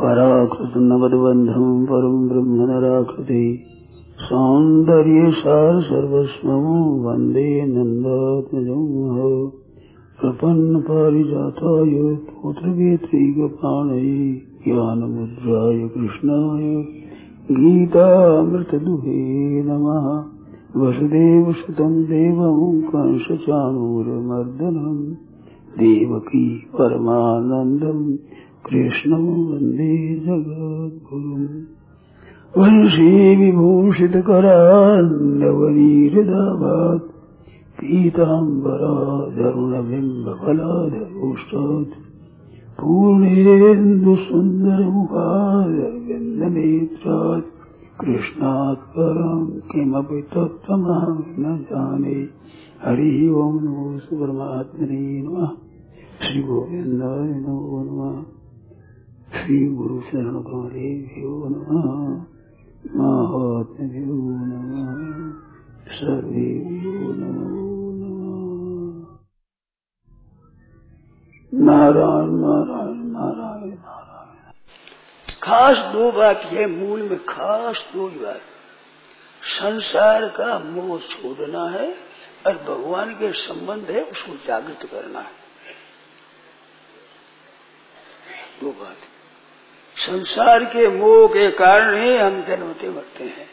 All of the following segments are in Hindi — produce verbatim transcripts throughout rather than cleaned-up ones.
पराकृत नवद्बंधम परम ब्रह्म नराकृति सौंदर्य सार सर्वस्वं वंदे नंदात्मजं प्रपन्न पारिजाताय पुत्रवेत्रैकपाणये ज्ञानमुद्राय कृष्णाय गीतामृतदुहे नमः। वसुदेवसुतं देवं कंसचाणूरमर्दनं देवकी परमानन्दं कृष्णं वन्दे जगद्गुरुम्। वंशी विभूषितकरान्नवनीहृदाभात् पीताम्बराधरुणबिम्बफलाधरोष्टात् पूर्णेन्दुसुन्दरमुखारविन्दनेत्रात् कृष्णात् परं किमपि तत्त्वमहं न जाने। हरि ओम नमो परमात्मने नमः। श्री गोविंदाय नमो नमः। श्री गुरु शरण कमलेभ्यो नमः। महात्म्यो नमः। सर्वेभ्यो नमो नमः। नारायण नारायण नारायण नारायण। खास दो बात है, मूल में खास दो बात। संसार का मोह छोड़ना है और भगवान के संबंध है उसको जागृत करना है। दो बात। संसार के मोह के कारण ही हम जन्मते मरते हैं।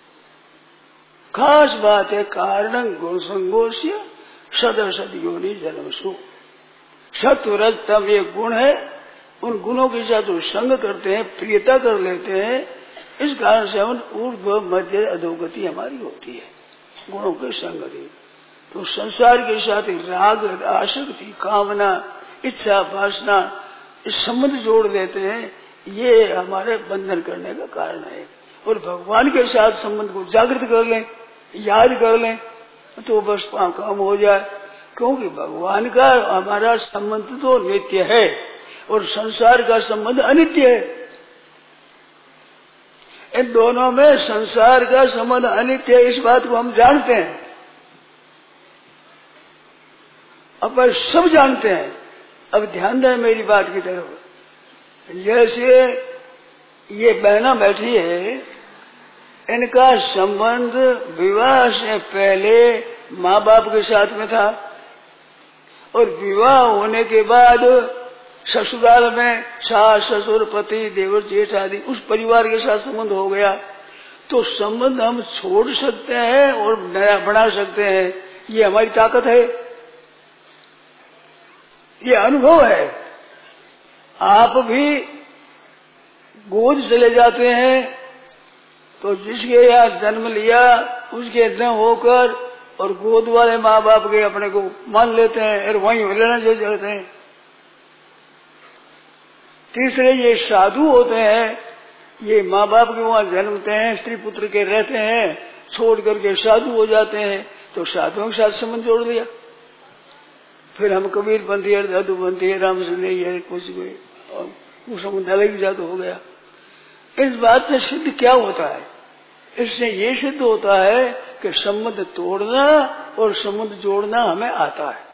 खास बात है कारणं गुण संगोष्य सदसद योनि जन्मसु। सत्व रज तम एक गुण है, उन गुणों के साथ वो संग करते हैं, प्रियता कर लेते हैं। इस कारण से हम ऊर्ध्व मध्य अधोगति हमारी होती है गुणों के संगति। तो संसार के साथ राग आसक्ति कामना इच्छा वासना इस संबंध जोड़ देते हैं, ये हमारे बंधन करने का कारण है। और भगवान के साथ संबंध को जागृत कर लें, याद कर लें तो बस काम हो जाए। क्योंकि भगवान का हमारा संबंध तो नित्य है और संसार का संबंध अनित्य है। इन दोनों में संसार का संबंध अनित्य है, इस बात को हम जानते हैं। अब सब जानते हैं। अब ध्यान दें मेरी बात की तरफ। जैसे ये बहना बैठी है, इनका संबंध विवाह से पहले माँ बाप के साथ में था और विवाह होने के बाद ससुराल में सास ससुर पति देवर जेठ आदि उस परिवार के साथ संबंध हो गया। तो संबंध हम छोड़ सकते हैं और नया बना सकते हैं, ये हमारी ताकत है, ये अनुभव है। आप भी गोद चले जाते हैं तो जिसके यहाँ जन्म लिया उसके न होकर और गोद वाले माँ बाप के अपने को मान लेते हैं और वहीं लेना जो जाते हैं। तीसरे ये साधु होते हैं, ये माँ बाप के वहाँ जन्मते हैं, स्त्री पुत्र के रहते हैं, छोड़ करके साधु हो जाते हैं। तो साधुओं के साथ संबंध जोड़ दिया। फिर हम कबीर पंथी है, दादू पंथी है, रामचंद्र है, कुछ वो संबंध अलग जात हो गया। इस बात से सिद्ध क्या होता है? इससे ये सिद्ध होता है कि संबंध तोड़ना और संबंध जोड़ना हमें आता है।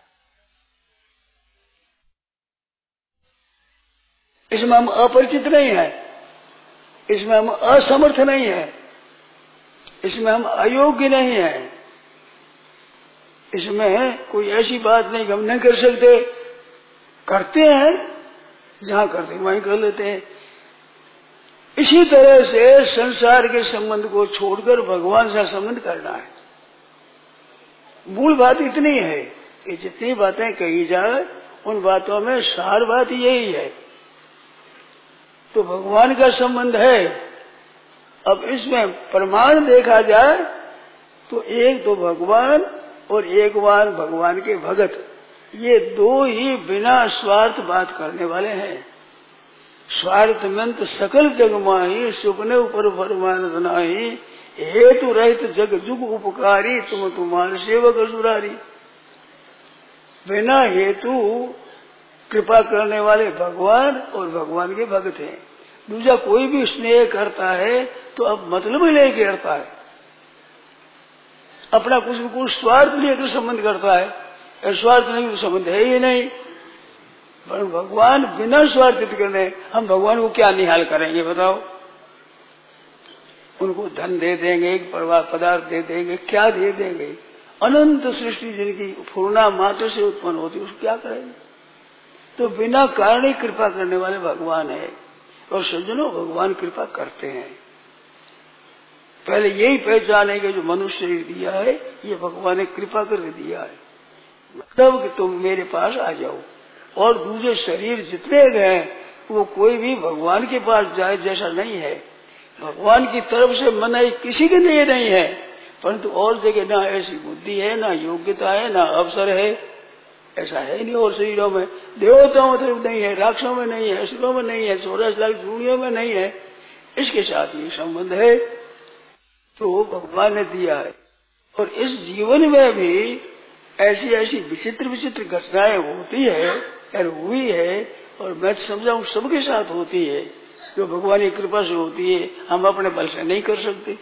इसमें हम अपरिचित नहीं है, इसमें हम असमर्थ नहीं है, इसमें हम अयोग्य नहीं है, इसमें कोई ऐसी बात नहीं कि हम नहीं कर सकते। करते हैं, जहां करते हैं वहीं कर लेते हैं। इसी तरह से संसार के संबंध को छोड़कर भगवान से संबंध करना है। मूल बात इतनी है कि जितनी बातें कही जाए उन बातों में सार बात यही है। तो भगवान का संबंध है। अब इसमें प्रमाण देखा जाए तो एक तो भगवान और एक बार भगवान के भगत, ये दो ही बिना स्वार्थ बात करने वाले हैं। स्वार्थ मंत सकल जग माही सुपने ऊपर फरमान बनाही हेतु रहित जग जुग उपकारी तुम तुम्हारे सेवक असुरारी। बिना हेतु कृपा करने वाले भगवान और भगवान के भक्त हैं। दूसरा कोई भी स्नेह करता है तो अब मतलब ही लेके करता है, अपना कुछ कुछ स्वार्थ लेकर संबंध करता है। स्वार्थ नहीं तो संबंध है ही नहीं। पर भगवान बिना स्वार्थित करने हम भगवान को क्या निहाल करेंगे बताओ? उनको धन दे देंगे, प्रवाह पदार्थ दे देंगे, क्या दे देंगे? अनंत सृष्टि जिनकी पूर्णा मात्र से उत्पन्न होती है उसको क्या करेंगे? तो बिना कारण ही कृपा करने वाले भगवान है। और सज्जनों, भगवान कृपा करते हैं। पहले यही पहचान है कि जो मनुष्य शरीर दिया है ये भगवान ने कृपा करके दिया है, मतलब कि तुम मेरे पास आ जाओ। और दूसरे शरीर जितने गए वो कोई भी भगवान के पास जाए जैसा नहीं है। भगवान की तरफ से मनाई किसी के लिए नहीं है, परंतु और जगह ना ऐसी बुद्धि है, ना योग्यता है, ना अवसर है, ऐसा है नहीं। और शरीरों में देवताओं में नहीं है, राक्षसों में नहीं है, असुरों में नहीं है, चौरासी लाख दुनिया में नहीं है, इसके साथ ये संबंध है तो भगवान ने दिया है। और इस जीवन में भी ऐसी ऐसी विचित्र विचित्र घटनाएं होती है और हुई है, और मैं समझाऊं सबके साथ होती है, जो भगवान की कृपा से होती है, हम अपने बल से नहीं कर सकते।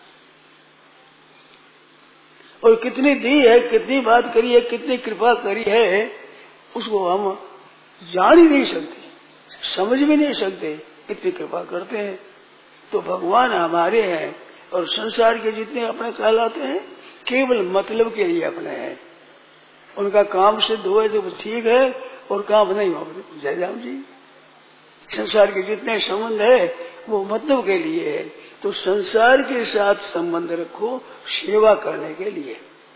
और कितनी दी है, कितनी बात करी है, कितनी कृपा करी है, उसको हम जान ही नहीं सकते, समझ भी नहीं सकते, इतनी कृपा करते हैं। तो भगवान हमारे हैं और संसार के जितने अपने कहलाते हैं केवल मतलब के लिए अपने हैं। उनका काम सिद्ध हुए तो ठीक है, और काम नहीं हो जय राम जी। संसार के जितने संबंध है वो मतलब के लिए है। तो संसार के साथ संबंध रखो सेवा करने के लिए।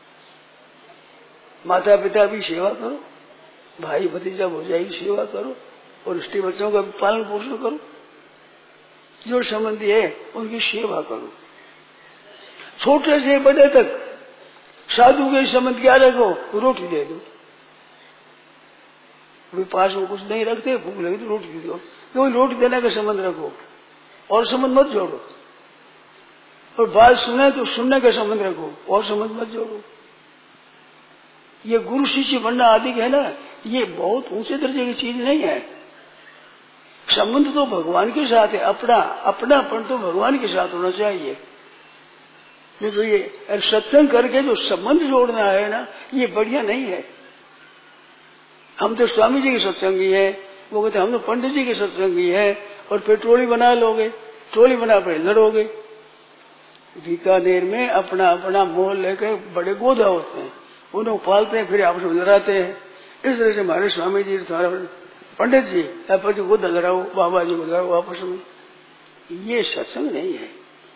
माता पिता की सेवा करो, भाई भतीजा भौजाई की सेवा करो, और स्त्री बच्चों का पालन पोषण करो। जो संबंधी है उनकी सेवा करो, छोटे से बड़े तक। साधु के संबंध क्या रखो? रोटी दे दो। वे पास में कुछ नहीं रखते, भूख लगी तो रोटी दे दो, क्यों? रोटी देने का संबंध रखो और संबंध मत जोड़ो। और बात सुने तो सुनने का संबंध रखो और संबंध मत जोड़ो। ये गुरु शिष्य बनना आदि है ना, ये बहुत ऊंचे दर्जे की चीज नहीं है। संबंध तो भगवान के साथ है, अपना अपनापन तो भगवान के साथ होना चाहिए। तो ये सत्संग करके जो संबंध जोड़ना है ना, ये बढ़िया नहीं है। हम तो स्वामी जी के सत्संगी है, वो कहते हम तो पंडित जी के सत्संगी है, और फिर टोली बना लोगे, टोली बना फिर लड़ोगे। बीकानेर में अपना अपना मोह लेकर बड़े गोधा होते हैं, उन्हें पालते हैं, फिर आपस में लड़ाते हैं। इस तरह से हमारे स्वामी जी तुम्हारा पंडित जी आपस में गोधा लड़ाओ, बाबा जी को लड़ाओ आपस में, ये सत्संग नहीं है।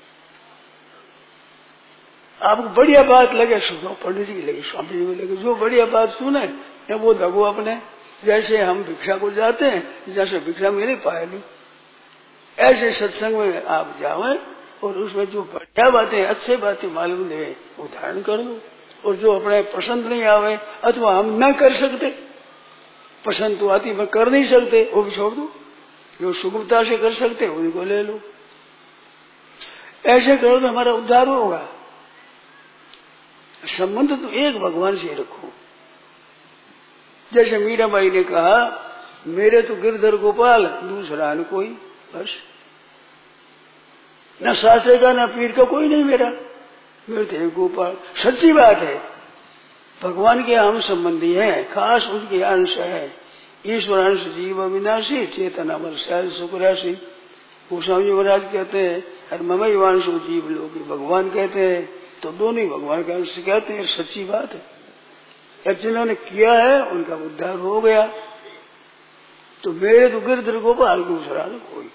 आपको बढ़िया बात लगे सुनो, पंडित जी की लगे, स्वामी जी की लगे, जो बढ़िया बात सुने वो दगो अपने। जैसे हम भिक्षा को जाते हैं, जैसे भिक्षा मिले पाए नहीं, ऐसे सत्संग में आप जाओ और उसमें जो बढ़िया बातें अच्छी बातें मालूम है वो धारण कर दो। और जो अपने पसंद नहीं आवे अथवा हम न कर सकते, पसंद तो आती मैं कर नहीं सकते, वो भी छोड़ दो। जो सुगमता से कर सकते उन्हीं को ले लो। ऐसे करो तो हमारा उद्धार होगा। संबंध तो एक भगवान से रखो। जैसे मीराबाई ने कहा, मेरे तो गिरधर गोपाल दूसरा न कोई, बस न शास्त्र का न पीर का कोई नहीं मेरा, मेरे तो गोपाल। सच्ची बात है, भगवान के हम संबंधी हैं, खास उसके अंश है। ईश्वर अंश जीव अविनाशी, चेतन अमर सहज सुख राशि। गोस्वामी महाराज कहते हैं और ममई वांश जीव लोग भगवान कहते हैं, तो दोनों ही भगवान के अंश कहते हैं। सच्ची बात है, जिन्होंने किया है उनका उद्धार हो गया। तो मेरे तो गिरधर गोपाल दूसरा न कोई।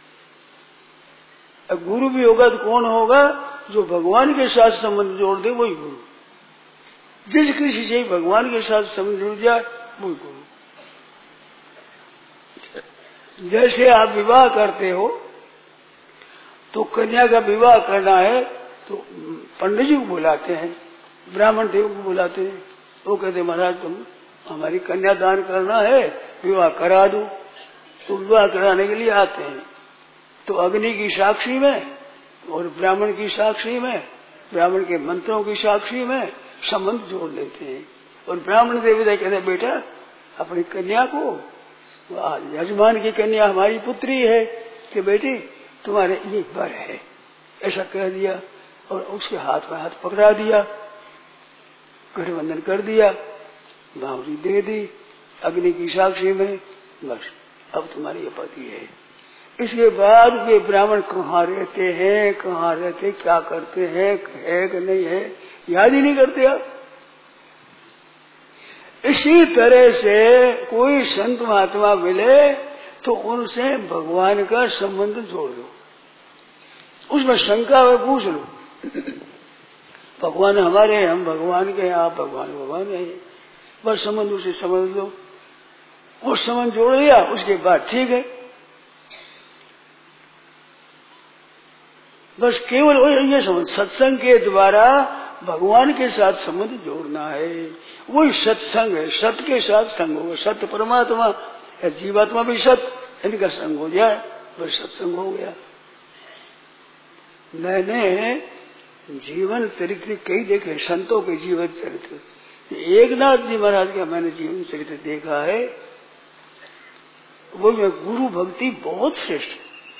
अब गुरु भी होगा तो कौन होगा? जो भगवान के साथ संबंध जोड़ दे वही गुरु। जिस किसी से भगवान के साथ संबंध जुड़ जाए वही गुरु। जैसे आप विवाह करते हो तो कन्या का विवाह करना है तो पंडित जी को बुलाते हैं, ब्राह्मण देव को बुलाते हैं। वो कहते महाराज तुम हमारी कन्या दान करना है, विवाह करा दो। तो विवाह कराने के लिए आते हैं, तो अग्नि की साक्षी में और ब्राह्मण की साक्षी में, ब्राह्मण के मंत्रों की साक्षी में संबंध जोड़ लेते हैं। और ब्राह्मण देवता कहते बेटा अपनी कन्या को, यजमान की कन्या हमारी पुत्री है, कि बेटी तुम्हारे ये वर है, ऐसा कह दिया। और उसके हाथ में हाथ पकड़ा दिया, गठबंधन कर दिया, बावरी दे दी। अग्नि की साक्षी में, बस अब तुम्हारी आपत्ति है। इसके बाद वे ब्राह्मण कहाँ रहते हैं, कहाँ रहते, क्या करते हैं, है कि नहीं है, याद ही नहीं करते आप। इसी तरह से कोई संत महात्मा मिले तो उनसे भगवान का संबंध जोड़ दो, उसमें शंका में पूछ लो, भगवान हमारे हैं, हम भगवान के हैं, आप भगवान भगवान हैं, बस संबंध उसे समझ लो। वो संबंध जोड़ लिया, उसके बाद ठीक है, बस केवल ये समझ, सत्संग के द्वारा भगवान के साथ संबंध जोड़ना है, वही सत्संग है। सत्य के साथ संग होगा, सत्य परमात्मा या जीवात्मा भी सत्य, इनका संग हो जाए बस सत्संग हो गया। मैंने जीवन चरित्र कई देखे, संतों के जीवन चरित्र। एकनाथ जी महाराज का मैंने जीवन चरित्र देखा है, वो में गुरु भक्ति बहुत श्रेष्ठ।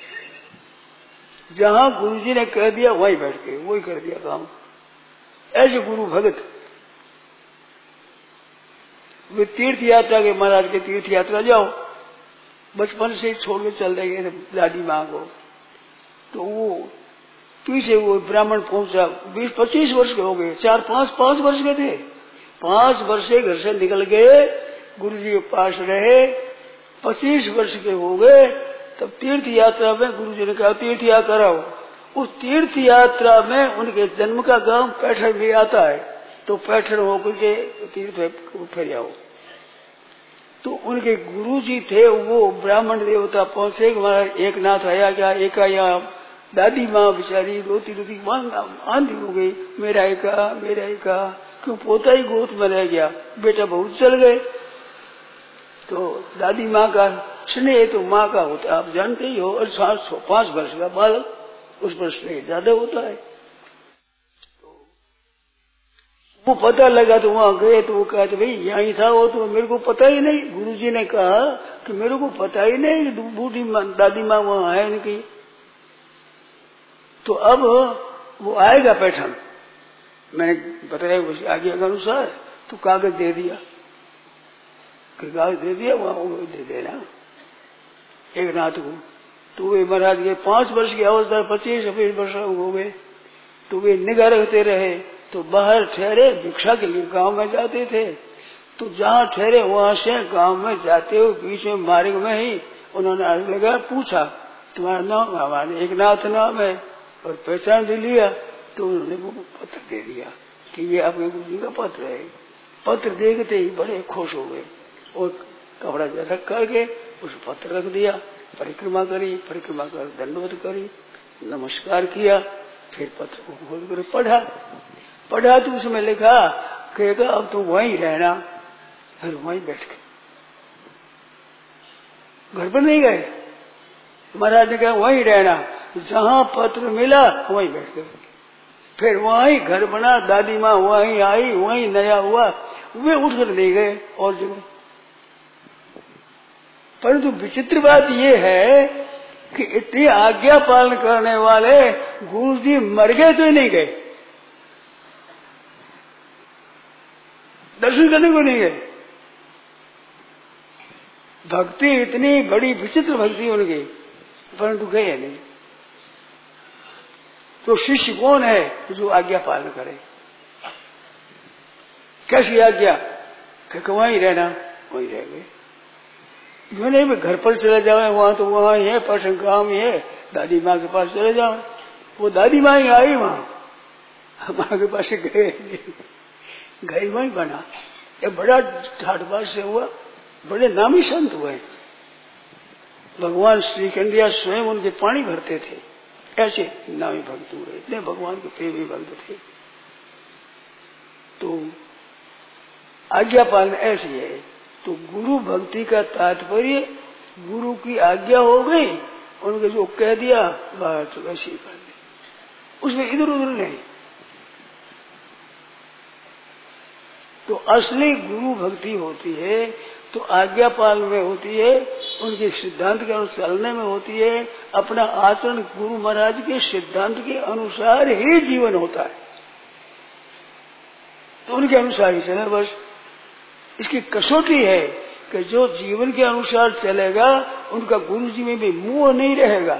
जहां गुरु जी ने कह दिया वहीं बैठ के वही कर दिया काम, ऐसे गुरु भगत। वे तीर्थ यात्रा के, महाराज के तीर्थ यात्रा जाओ, बचपन से छोड़ के चल रहे दादी माँ को, तो वो पीछे वो ब्राह्मण पहुंचा, बीस पच्चीस वर्ष के हो गए, चार पांच पांच वर्ष के थे, पांच वर्ष से घर से निकल गए, गुरु जी के पास रहे, पच्चीस वर्ष के हो गए, तब तीर्थ यात्रा में गुरु जी ने कहा तीर्थ यात्रा कराओ। उस तीर्थ यात्रा में उनके जन्म का गांव पैठण भी आता है, तो पैठण होकर के तीर्थ फिर आओ। तो उनके गुरु जी थे वो ब्राह्मण देवता पहुंचे, हमारा एक नाथ आया क्या, एक आया, दादी माँ बेचारी रोती रोती आंधी हो गई, मेरा एका मेरा एका, क्यों पोता ही गोद में रह गया, बेटा बहुत चल गए। तो दादी माँ का स्नेह तो माँ का होता है, आप जानते ही हो, और पांच वर्ष का बालक उस पर स्नेह ज्यादा होता है। तो वो पता लगा तो वहां गए, तो वो कहते भाई यहीं था वो, तो मेरे को पता ही नहीं। गुरुजी ने कहा कि मेरे को पता ही नहीं कि बूढ़ी दादी माँ वहां है इनकी। तो अब वो आएगा पैठण, मैंने बताया उस आगे के अनुसार, तो कागज दे दिया, कागज दे दिया, वहां दे देना एक नाथ को। तो वे महाराज के पांच वर्ष की अवस्था, पच्चीस छब्बीस वर्ष हो गए, तो वे निगाह रखते रहे। तो बाहर ठहरे, भिक्षा के लिए गांव में जाते थे। तो जहाँ ठहरे वहां से गांव में जाते हुए बीच में मार्ग में ही उन्होंने लगा पूछा तुम्हारा नाम, हमारे एक नाथ नाम है, और पहचान भी लिया। तो उन्होंने वो पत्र दे दिया कि ये आपके गुरु जी का पत्र है। पत्र देखते ही बड़े खुश हो गए और कपड़ा रख करके उस पत्र रख दिया, परिक्रमा करी, परिक्रमा कर दंडवत करी, नमस्कार किया, फिर पत्र को खोल कर पढ़ा पढ़ा तो उसमें लिखा कहेगा अब तो वहीं रहना। फिर वहीं बैठ गए, घर पर नहीं गए। महाराज ने कहा वहीं रहना, जहां पत्र मिला वहीं बैठ गए। फिर वहीं घर बना, दादी माँ वहीं आई, वहीं नया हुआ, वे उठकर नहीं गए और जगह। परंतु विचित्र बात यह है कि इतनी आज्ञा पालन करने वाले गुरु जी मर गए तो ही नहीं गए, दर्शन करने को नहीं गए। भक्ति इतनी बड़ी विचित्र भक्ति उनकी, परंतु गए नहीं। तो शिष्य कौन है जो आज्ञा पालन करे? कैसी आज्ञा? वहीं रहना, वहीं रह गए। यो नहीं मैं घर पर चले जावे, वहां तो वहां ही है, पटन गांव ही है, दादी माँ के पास चले जाओ। वो दादी माँ ही आई वहां, माँ के पास गए गए वहीं बना। ये बड़ा ठाठबाज से हुआ, बड़े नामी संत हुए। भगवान श्री कंडिया स्वयं उनके पानी भरते थे, ऐसे नामी भक्त हुए, इतने भगवान के प्रेमी भक्त थे। तो आज्ञा पालन ऐसी है। तो गुरु भक्ति का तात्पर्य गुरु की आज्ञा हो गई, उनके जो कह दिया बात वैसी कर दी, उसमें इधर उधर नहीं। तो असली गुरु भक्ति होती है तो आज्ञा पालन में होती है, उनके सिद्धांत के अनुसार चलने में होती है। अपना आचरण गुरु महाराज के सिद्धांत के अनुसार ही जीवन होता है, तो उनके अनुसार ही चले बस। इसकी कसौटी है कि जो जीवन के अनुसार चलेगा उनका गुरु जी में भी मोह नहीं रहेगा।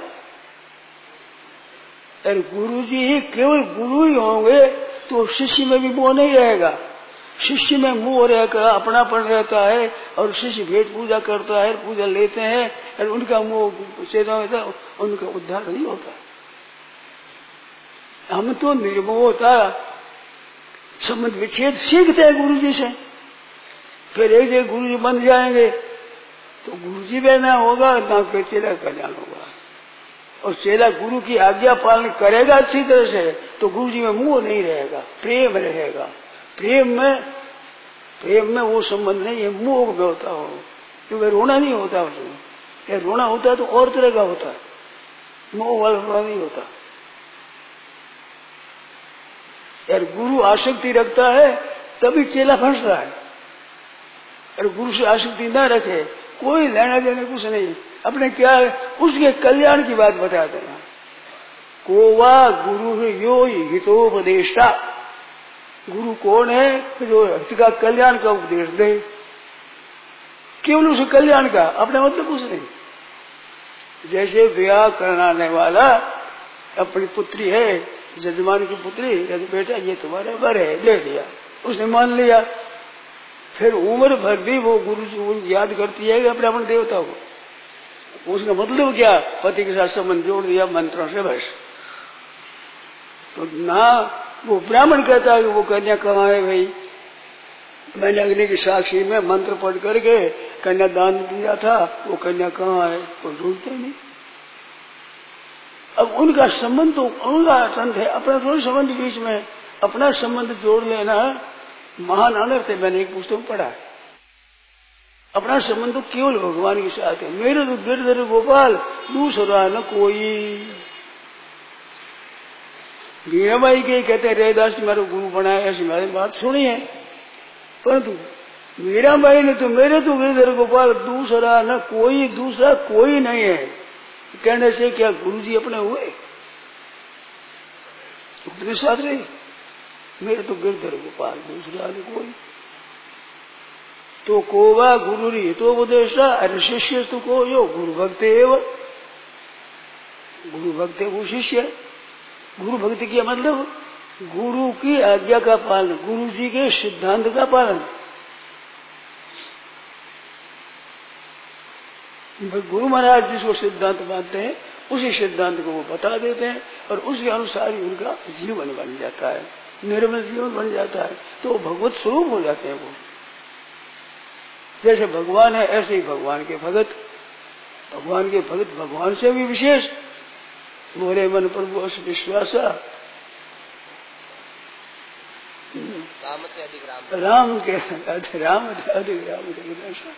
अरे गुरु जी ही केवल गुरु ही होंगे तो शिष्य में भी मोह नहीं रहेगा। शिष्य में मोह रहकर अपनापन रहता है और शिष्य भेंट पूजा करता है, पूजा लेते हैं और उनका मोह चेतना होता है, उनका उद्धार नहीं होता। हम तो निर्मोहता संबंध विच्छेद सीखते हैं गुरु जी से, फिर एक जगह गुरु जी बन जाएंगे तो गुरु जी बहना होगा ना कोई चेला कल्याण होगा। और चेला गुरु की आज्ञा पालन करेगा अच्छी तरह से तो गुरु जी में मोह नहीं रहेगा, प्रेम रहेगा। प्रेम में प्रेम में वो संबंध नहीं है, मोह में होता हो, क्योंकि रोना नहीं होता उसमें। या रोना होता है तो और तरह का होता है, मोह वाला रोना नहीं होता। यार गुरु आसक्ति रखता है तभी चेला फंस रहा है। और गुरु से आसक्ति न रखे, कोई लेना देना कुछ नहीं, अपने क्या है उसके कल्याण की बात बता देना। कोवा गुरु यो हितोपदेष्टा, गुरु कौन है जो हित का कल्याण का उपदेश दे, केवल उसे कल्याण का, अपने मतलब कुछ नहीं। जैसे ब्याह कराने वाला अपनी पुत्री है, जजमान की पुत्री, यदि बेटा ये तुम्हारा वर है, ले लिया, उसने मान लिया, फिर उम्र भर भी वो गुरु जी याद करती है अपने अपने देवता को। उसका मतलब क्या, पति के साथ संबंध जोड़ दिया मंत्रों से बस। तो ना वो ब्राह्मण कहता है कि वो कन्या कहाँ है भाई, मैंने अग्नि की साक्षी में मंत्र पढ़ करके कन्या दान दिया था, वो कन्या कहाँ है, वो ढूंढते नहीं। अब उनका संबंध तो उनका अत्यंत है, अपना थोड़ा संबंध बीच में, अपना संबंध जोड़ लेना महान अनर्थ है। मैंने एक पुस्तक पढ़ा है, अपना संबंध तो केवल भगवान के साथ है। मेरे तो गिरधर गोपाल दूसरा न कोई। मीराबाई के कहते हैं रैदास मेरा गुरु बनाया, ऐसी मैंने बात सुनी है, परंतु मीराबाई ने तो मेरे तो गिरधर गोपाल दूसरा न कोई, दूसरा कोई नहीं है कहने से क्या गुरु जी अपने हुए? अपने साथ रहे, मेरे तो गिरधर गोपाल दूसरा न कोई। तो कोवा गुरु री तो उपदेशा, अरे शिष्य तो को यो गुरु भक्त एवं, गुरु भक्त वो शिष्य। गुरु भक्ति किया मतलब गुरु की आज्ञा का पालन, गुरु जी के सिद्धांत का पालन। गुरु महाराज जिसको सिद्धांत मानते हैं उसी सिद्धांत को वो बता देते हैं और उसके अनुसार ही उनका जीवन बन जाता है, निर्मल जीवन बन जाता है, तो भगवत स्वरूप हो जाते हैं वो। जैसे भगवान है ऐसे ही भगवान के भगत, भगवान के भगत भगवान से भी विशेष। मोरे मन प्रभु अस विश्वासा, राम के अधिक राम, राम के राम अधिक राम के विनाशा।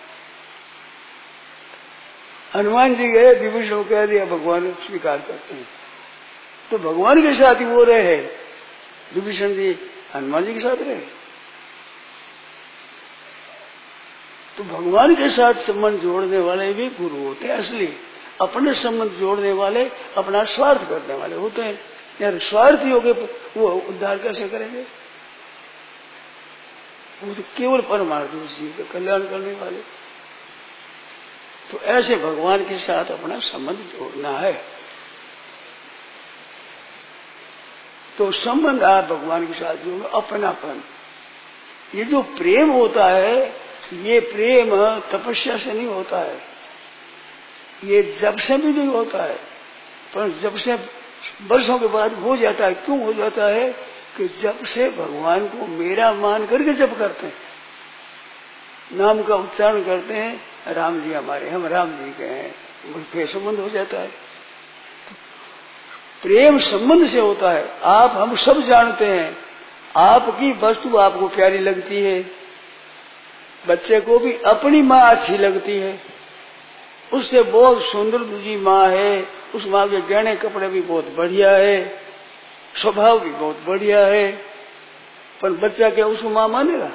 हनुमान जी गए, विभीषण को कह दिया भगवान स्वीकार करते हैं, तो भगवान के साथ ही वो रहे। विभीषण जी हनुमान जी के साथ रहे, तो भगवान के साथ संबंध जोड़ने वाले भी गुरु होते हैं असली। अपने संबंध जोड़ने वाले अपना स्वार्थ करने वाले होते हैं। यार स्वार्थी हो गए वो उद्धार कैसे करेंगे? वो तो केवल परमार्थ जीव का कल्याण करने वाले। तो ऐसे भगवान के साथ अपना संबंध जोड़ना है। तो संबंध आप भगवान के साथ जोड़ो, अपनापन। ये जो प्रेम होता है, ये प्रेम तपस्या से नहीं होता है, ये जब से भी नहीं होता है, पर जब से वर्षों के बाद हो जाता है। क्यों हो जाता है? कि जब से भगवान को मेरा मान करके जब करते हैं, नाम का उच्चारण करते हैं, राम जी हमारे, हम राम जी के हैं, फिर संबंध हो जाता है। तो प्रेम संबंध से होता है। आप हम सब जानते हैं, आपकी वस्तु आपको प्यारी लगती है, बच्चे को भी अपनी माँ अच्छी लगती है, उससे बहुत सुंदर दूजी माँ है, उस माँ के गहने कपड़े भी बहुत बढ़िया है, स्वभाव भी बहुत बढ़िया है, पर बच्चा क्या उसको माँ मानेगा?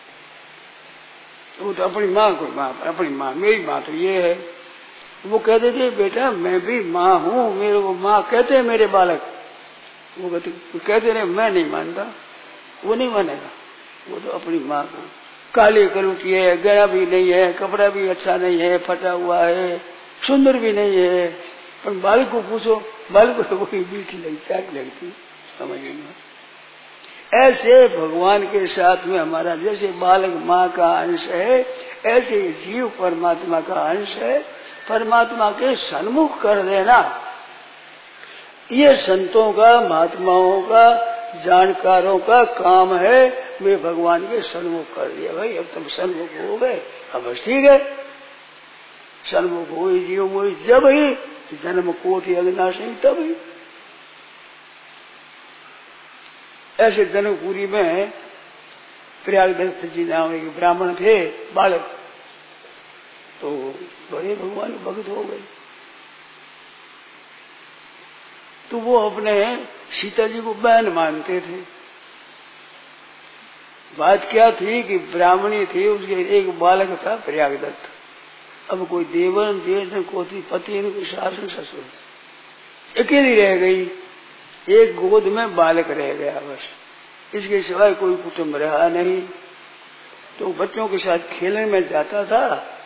वो तो अपनी माँ को माँ, अपनी माँ, मेरी माँ तो ये है। वो कह देते बेटा मैं भी माँ हूँ, मेरे को माँ कहते हैं मेरे बालक। वो कहते कहते रहे मैं नहीं मानता, वो नहीं मानेगा, वो तो अपनी माँ को काली कलूटी है, गहना भी नहीं है, कपड़ा भी अच्छा नहीं है, फटा हुआ है, सुंदर भी नहीं है। पर बालक को पूछो, बालक को कोई मीठी लगती, क्या लगती, समझ नहीं। ऐसे भगवान के साथ में हमारा जैसे बालक माँ का अंश है, ऐसे जीव परमात्मा का अंश है। परमात्मा के सन्मुख कर देना ये संतों का, महात्माओं का, जानकारों का काम है। वे भगवान के सन्मुख कर दिया, भाई अब तुम सन्मुख हो गए, अब ठीक है। सन्मुख हो जीव मोई जब ही जन्म कोटि अविनाशी तब ही। ऐसे जनकपुरी में प्रयागदत्त जी नाम एक ब्राह्मण थे, बालक, तो बड़े भगवान भक्त हो गए। तो वो अपने सीता जी को बहन मानते थे। बात क्या थी कि ब्राह्मणी थी, उसके एक बालक था प्रयागदत्त। अब कोई देवन जेठ न कोई पति न कोई सास न ससुर, अकेली रह गई, एक गोद में बालक रह गया बस, इसके सिवाय कोई कुटुंब रहा नहीं। तो बच्चों के साथ खेलने में जाता था,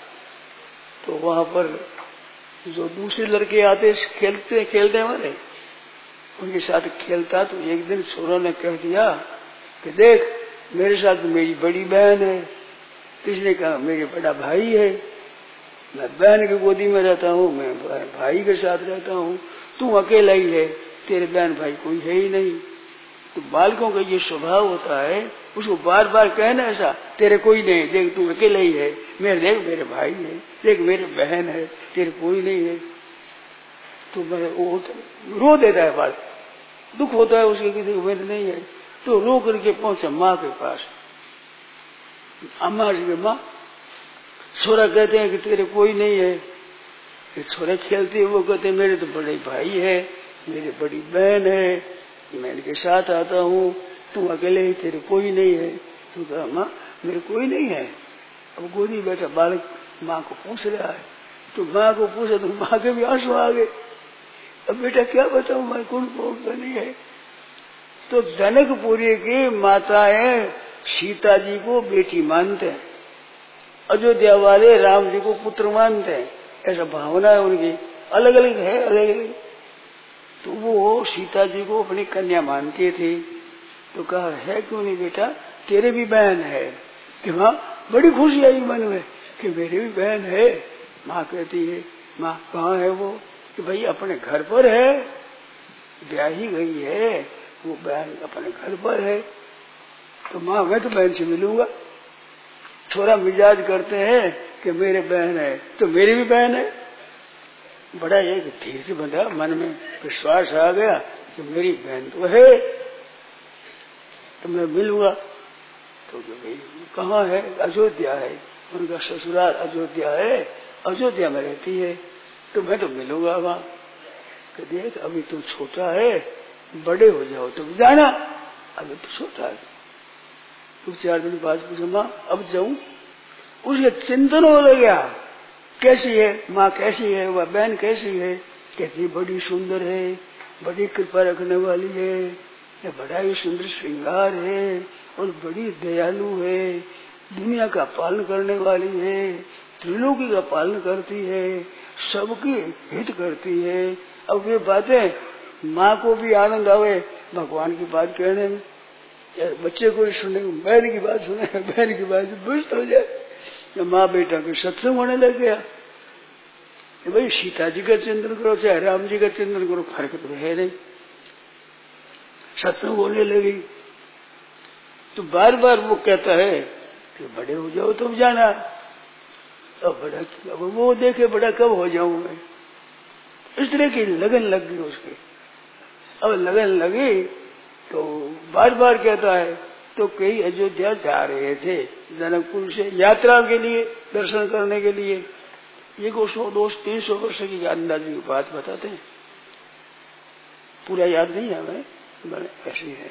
तो वहां पर जो दूसरे लड़के आते खेलते खेलने वाले, उनके साथ खेलता। तो एक दिन छोरों ने कह दिया कि देख मेरे साथ मेरी बड़ी बहन है। किसने कहा मेरे बड़ा भाई है, मैं बहन की गोदी में रहता हूँ, मैं भाई के साथ रहता हूँ, तू अकेला ही है, तेरे बहन भाई कोई है ही नहीं। तो बालकों का ये स्वभाव होता है, उसको बार बार कहना ऐसा, तेरे कोई नहीं, देख तू अकेला ही है, मेरे देख मेरे भाई है, देख मेरे बहन है, तेरे कोई नहीं है। तो मैं वो तो रो देता है बालक, दुख होता है उसके कि देखो मेरे नहीं है। तो रो करके पहुंचा माँ के पास। अम्मा जी के माँ, छोरा कहते हैं कि तेरे कोई नहीं है। छोरा खेलते हैं, वो कहते हैं मेरे तो बड़े भाई है, मेरी बड़ी बहन है, मैं इनके साथ आता हूँ, तुम अकेले ही, तेरे कोई नहीं है। तो कहा माँ मेरे कोई नहीं है। अब गोदी बैठा बालक माँ को पूछ रहा है, तो माँ को पूछा तो माँ के भी आंसू आ गए। अब बेटा क्या बताऊं मैं, कौन को नहीं है। तो जनकपुरी की माताएं सीता जी को बेटी मानते हैं, अयोध्या वाले राम जी को पुत्र मानते हैं, ऐसा भावना है उनकी, अलग अलग है, अलग अलग। तो वो सीता जी को अपनी कन्या मानती थी। तो कहा है क्यों नहीं बेटा, तेरे भी बहन है। कि माँ बड़ी खुशी आई मन में कि मेरी भी बहन है। माँ कहती है, माँ कहाँ है वो, कि भाई अपने घर पर है, ब्याही गई है, वो बहन अपने घर पर है। तो माँ मैं तो बहन से मिलूंगा। छोरा मिजाज करते हैं कि मेरे बहन है, तो मेरी भी बहन है। बड़ा एक धीर से बंधा, मन में विश्वास आ गया कि मेरी बहन तो है, तो मैं मिलूंगा। तो भाई कहाँ है, अयोध्या है, उनका ससुराल अयोध्या है, अयोध्या में रहती है, तो मैं तो मिलूंगा वहां। तो देख अभी तो छोटा है, बड़े हो जाओ तुम जाना, अभी तो छोटा है। तो चार दिन बाद पूछा माँ अब जाऊं, उसके चिंतन हो गया कैसी है माँ, कैसी है वह बहन, कैसी है। कहती बड़ी सुंदर है, बड़ी कृपा रखने वाली है, बड़ा ही सुंदर श्रृंगार है, और बड़ी दयालु है, दुनिया का पालन करने वाली है, त्रिलोकी का पालन करती है, सबकी हित करती है। अब ये बातें माँ को भी आनंद आवे भगवान की बात कहने में, बच्चे को सुनने को, बहन की बात सुने, बहन की बात बुझ हो जाए। माँ बेटा को सत्संग होने लग गया कि भाई सीता जी का चिंतन करो चाहे राम जी का चिंतन करो, फर्क तो है नहीं। सत्संग होने लगी तो बार बार वो कहता है कि बड़े हो जाओ तुम जाना। अब बड़ा अब वो देखे बड़ा कब हो जाऊं मैं, इस तरह की लगन लग गई उसकी। अब लगन लगी तो बार बार कहता है। तो कई अयोध्या जा रहे थे जनकपुर से यात्रा के लिए, दर्शन करने के लिए। ये को सौ दो तीन सौ वर्ष की अंदाजी की बात बताते हैं, पूरा याद नहीं है हमें, ऐसी है।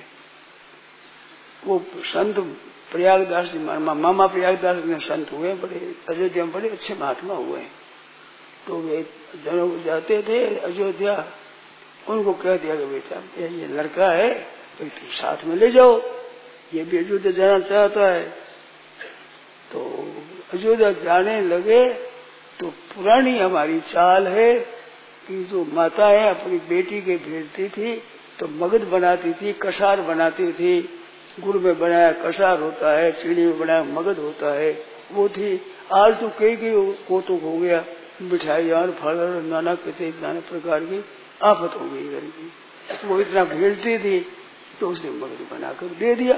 वो संत प्रयागदास जी, मामा प्रयागदास में संत हुए, बड़े अयोध्या में बड़े अच्छे महात्मा हुए। तो वे जनक जाते थे अयोध्या, उनको कह दिया कि बेटा ये लड़का है तो साथ में ले जाओ, ये भी अयोध्या जाना चाहता है। तो अयोध्या जाने लगे तो पुरानी हमारी चाल है कि जो माताएं अपनी बेटी के भेजती थी तो मगध बनाती थी, कसार बनाती थी। गुड़ में बनाया कसार होता है, चीनी में बनाया मगध होता है, वो थी। आज तो कई कई कौतुक हो गया, मिठाई और फल और नाना किसी नाना प्रकार की आफत हो गई घर की। वो इतना भेजती थी तो उसने मगध बनाकर दे दिया,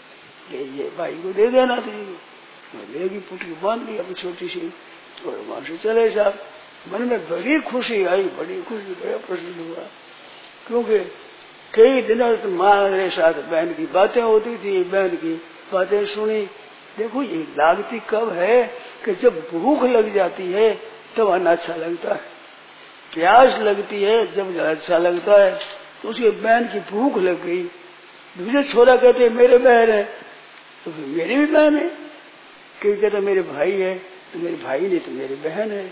ये भाई को दे देना थी। लेगी पुटली बांध दी अपनी छोटी सी और वहां से चले साहब। मन में बड़ी खुशी आई, बड़ी खुशी, बड़ा प्रसन्न हुआ, क्योंकि कई दिनों तक माँ मेरे साथ बहन की बातें होती थी, बहन की बातें सुनी। देखो ये लागती कब है कि जब भूख लग जाती है तब अन्न अच्छा लगता है, प्यास लगती है जब अच्छा लगता है। तो उसकी बहन की भूख लग गई, दूसरे छोरा कहते मेरे बहन है तो फिर मेरी भी बहन है, कई कहते मेरे भाई है तो मेरे भाई नहीं तो मेरी बहन है।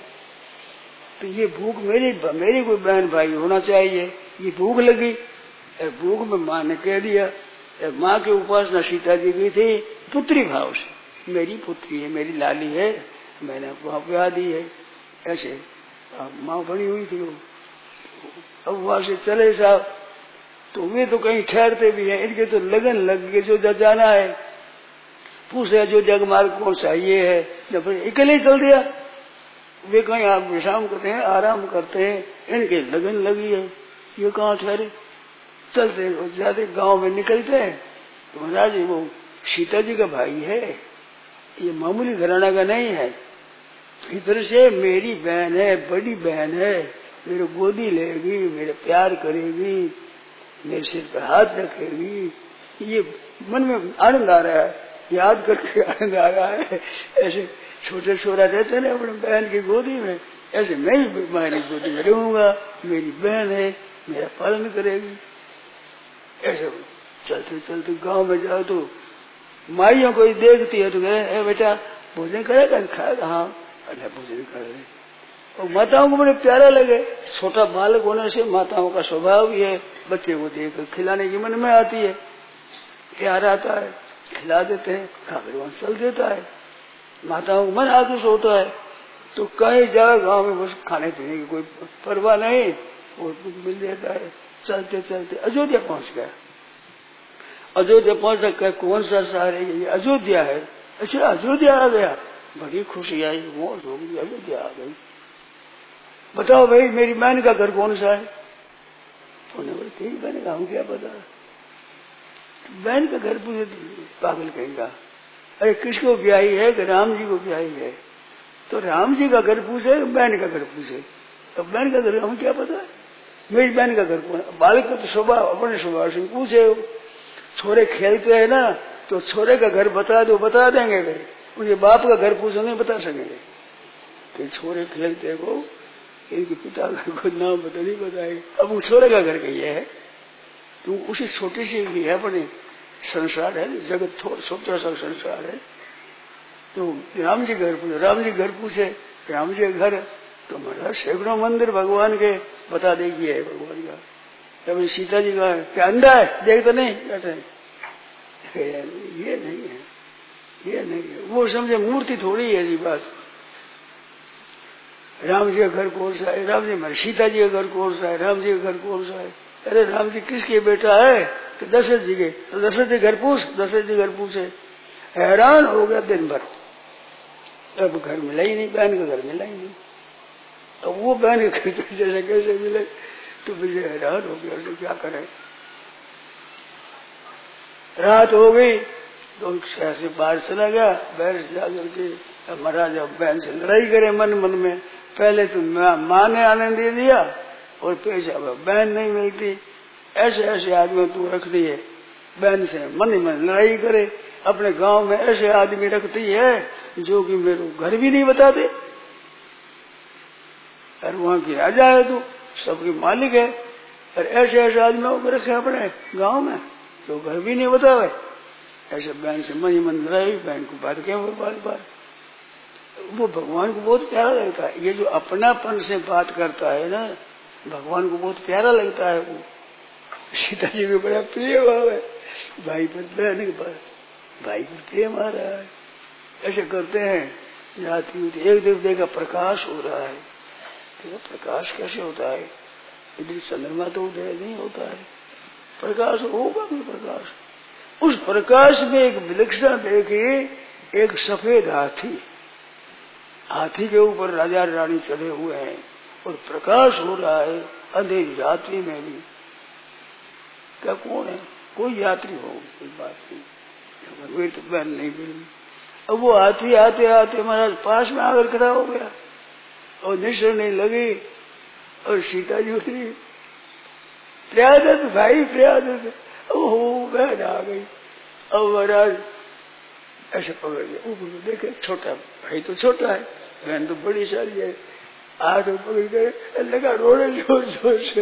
तो ये भूख मेरी मेरी कोई बहन भाई होना चाहिए। ये भूख लगी, भूख में माँ ने कह दिया, माँ के उपासना सीता जी की थी पुत्री भाव से, मेरी पुत्री है, मेरी लाली है, मैंने वहां ब्याह दी है, ऐसे माँ बनी हुई थी वो। अब वहां से चले साहब तो वे तो कहीं ठहरते भी हैं, इनके तो लगन लग गए जो जाना है। पूछे जो जग मार्ग कौन सा ये है, जब अकेले चल दिया। वे कहीं आप विश्राम करते हैं, आराम करते हैं, इनके लगन लगी है, ये कहाँ ठहरे। चलते ज्यादा गांव में निकलते हैं तो महाराज वो सीता जी का भाई है, ये मामूली घराना का नहीं है, इधर से मेरी बहन है, बड़ी बहन है, मेरे गोदी लेगी, मेरे प्यार करेगी, मेरे सिर पर हाथ रखेगी। ये मन में आनंद आ रहा है, याद करके आनंद आ रहा है। ऐसे छोटे छोरा रहते ना अपने बहन की गोदी में, ऐसे मैं भी बहन की गोदी में रहूंगा, मेरी बहन है, मेरा पालन करेगी। ऐसे चलते चलते गांव में जाओ तो माइयों कोई देखती है तो कहे बेटा भोजन करेगा, खाएगा, हाँ अरे भोजन कर रहे। और माताओं को बड़े प्यारा लगे, छोटा बालक होने से माताओं का स्वभाव भी है, बच्चे को देख खिलाने की मन में आती है, प्यार आता है, खिला देते हैं, खाकर वहां चल देता है, माताओं को मन आतुष होता है। तो कहीं जाए गांव में बस खाने पीने की कोई परवाह नहीं, वो मिल जाता है। चलते चलते अयोध्या पहुंच गया। अयोध्या पहुंच कर कौन सा शहर है, ये अयोध्या है। अच्छा अयोध्या आ गया, बड़ी खुशी आई, मौज हो गई, अयोध्या आ गई। बताओ भाई मेरी बहन का घर कौन सा है? उन्होंने बोले तेरी बहन का हम क्या पता, बहन का घर पूछे पागल कहेगा। अरे किसको ब्याही है कि राम जी को ब्याही है, तो राम जी का घर पूछे बहन का घर पूछे, तो बहन का घर हमें क्या पता है, मेरी बहन का घर कौन। बालक का तो स्वभाव अपने स्वभाव से पूछे। छोरे खेलते हैं ना तो छोरे का घर बता दो, बता देंगे वे, उनके बाप का घर पूछो नहीं बता सकेंगे। कि छोरे खेलते को इनके पिता का कोई नाम बता नहीं बताएंगे, अब वो छोरे का घर कही है, तो उसी छोटी सी ही है, अपने संसार है, जगत छोटा सा संसार है। तो राम जी घर पूछे, राम जी घर पूछे, राम जी घर तो मतलब सैकड़ों मंदिर भगवान के बता देगी है भगवान का। तब सीता जी का क्या अंधा है, देखते नहीं बैठे, ये नहीं है, ये नहीं है, वो समझे मूर्ति थोड़ी है ऐसी बात। राम जी का घर कौन सा है, राम जी सीता जी का घर कौन सा है, राम जी का घर कौन सा है। अरे राम जी किसके बेटा है, तो दशरथ जी के, तो दशरथ जी घर पूछ, दशरथ जी घर पूछे, हैरान हो गया दिन भर। अब घर मिला ही नहीं, बहन का घर मिला ही नहीं। अब वो बहन के घर जैसे कैसे मिले, तो मुझे हैरान हो गया, उसे क्या करे। रात हो गई तो शहर से बाहर चला गया, बाहर से जाकर के महाराज बहन से लड़ाई करे मन मन में। पहले तो माँ ने आनंद दे दिया और पैसा बहन नहीं मिलती, ऐसे ऐसे आदमी तू रख दी है, बहन से मन ही मन लड़ाई करे। अपने गांव में ऐसे आदमी रखती है जो कि मेरे घर भी नहीं बताते, और वहां की राजा है तू, सबकी मालिक है, और ऐसे ऐसे आदमियों को रखे अपने गांव में तो घर भी नहीं बतावे। ऐसे बहन से मन ही मन लड़ाई, बहन को बात क्या बार बार। वो भगवान को बहुत प्यारा लगता है, ये जो अपनापन से बात करता है ना, भगवान को बहुत प्यारा लगता है। वो सीता जी को बड़ा प्रिय भाव है, भाई पर बहन के पास भाई पर प्रेम आ रहा है। ऐसे करते हैं जाती हुई। एक दिन देखा प्रकाश हो रहा है, देखा प्रकाश कैसे होता है, इधर चंद्रमा तो उदय नहीं होता है, प्रकाश होगा भी प्रकाश। उस प्रकाश में एक विलक्षणता देखी, एक सफेद हाथी, हाथी के ऊपर राजा रानी चढ़े हुए हैं और प्रकाश हो रहा है अंधेरी रात्रि में भी। क्या कौन है? कोई यात्री हो, कोई बात नहीं, मेरी तो बहन नहीं मिली। अब वो हाथी आते आते महाराज पास में आकर खड़ा हो गया और निसरने लगी और सीता जी उतरी, प्रयादत भाई प्रयादत, ओ बहन आ गई। अब महाराज ऐसे पकड़ लिया, ऊपर देखे छोटा भाई तो छोटा है, बहन तो बड़ी सारी है, हाथ पकड़ कर लगा रोने जोर जोर से।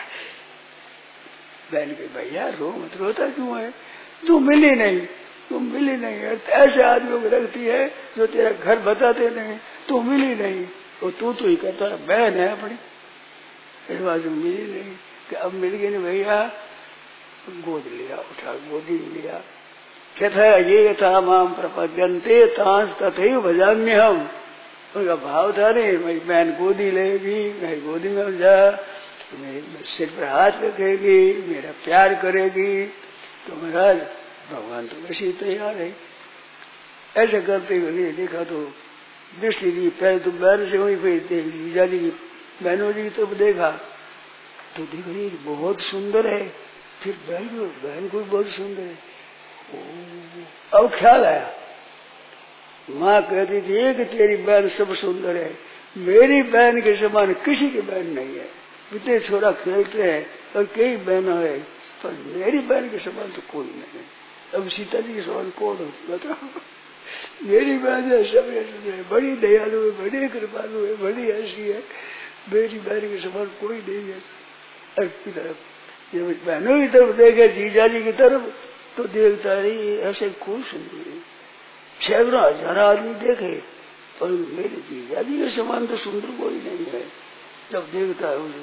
बहन के भैया रो मत, रोता क्यों है, तू मिली नहीं, तुम मिली नहीं है। ऐसे आदमियों को रखती है जो तेरा घर बताते नहीं, तू मिली नहीं, तो तू तो ही करता है, बहन है अपनी, इस बात मिली नहीं कि अब मिल गई नहीं भैया, गोद लिया, उठा गोदी लिया। कहता है ये था माम प्रपद्यंते तांस तथैव भजाम्य हम, उनका भाव था नहीं मेरी बहन गोदी लेगी, मेरी गोदी में जा, मेरे सिर पर हाथ रखेगी, मेरा प्यार करेगी, तो महाराज भगवान तो वैसे ही तैयार है। ऐसे करते हुए देखा तो दृष्टि दी, पहले तो बहन से वहीं पे जीजा जी की बहनों जी की तरफ देखा तो देखो ये बहुत सुंदर है, फिर बहन बहन को भी बहुत सुंदर है। ओ, अब ख्याल आया, माँ कहती थी कि तेरी बहन सब सुंदर है, मेरी बहन के समान किसी की बहन नहीं है, इतने छोड़ा खेलते हैं और कई बहनों है, पर मेरी बहन के समान तो कोई नहीं है। अब सीता जी के समान कौन हो बताओ, मेरी बहन है सब है, बड़ी दयालु है, बड़ी कृपालु है, बड़ी ऐसी है, मेरी बहन के समान कोई नहीं है। की तरफ जब बहनों की तरफ देखे जीजा जी की तरफ तो देखता है ऐसे कोई सुंदर नहीं, सैकड़ों हजार आदमी देखे पर मेरे जीजा जी के समान तो सुंदर कोई नहीं है। जब देखता है उसे